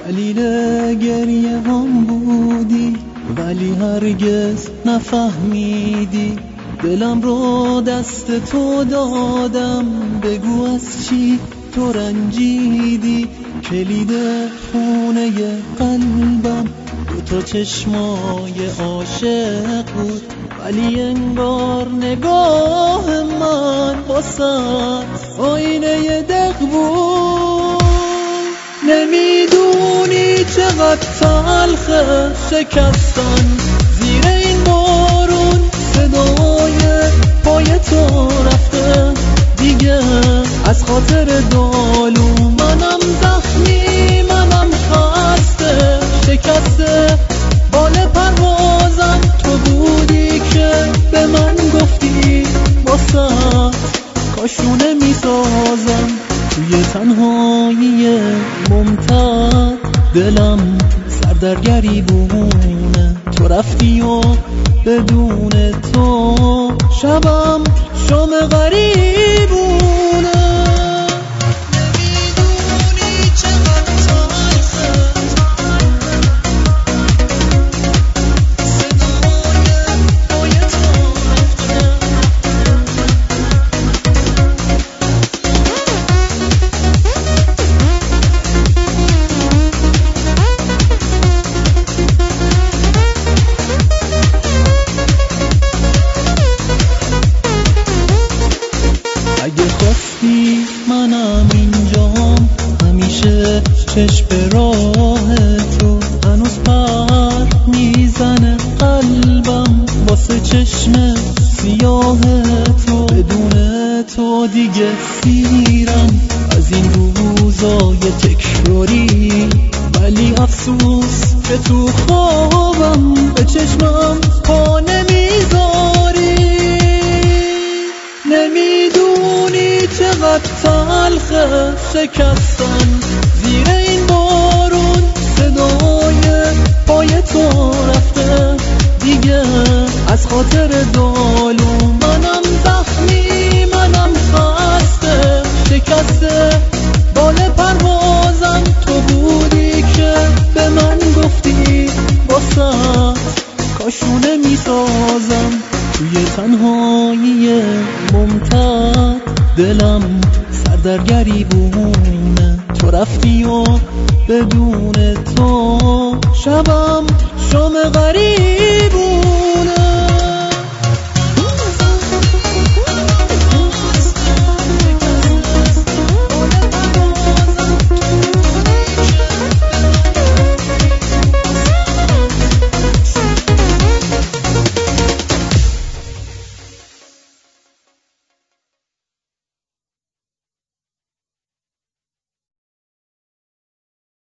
دلیل گریه هم بودی ولی هرگز نفهمیدی دلم رو دست تو دادم، بگو از چی تو رنجیدی. کلید خونه قلبم دوتا چشمای عاشق بود، ولی انگار نگاه من واسه آینه دق بود. نمیدونی چقدر تلخه شکستن زیر این بارون، صدای پای تو رفته دیگه از خاطر دالو. منم زخمی، منم خسته، شکسته بال پروازم. تو بودی که به من گفتی واسه کاشونه میسازم. توی تنهایی ممتد دلم سردرگری بونه، تو رفتی و بدون تو شبم شام غریبونه. نمیدونی چقدر تلخه صدای پای تو رفته. اگه خواستی منم اینجام، همیشه چشم به راه تو. هنوز پر میزنه قلبم واسه چشم سیاه تو. بدون تو دیگه سیرم از این روزای تکراری، ولی افسوس که تو خوابم به چشمم پا نمیذاری. نمیدونی چقدر تلخه شکستن زیر این بارون، صدای پای تو رفته دیگه از خاطر دالو. منم زخمی، منم خسته، شکسته بال پروازم. تو بودی که به من گفتی واسه کاشونه میسازم. توی تنهایی ممتد دلم سردرگری بونه، تو رفتی و بدون تو شبم شام غریب.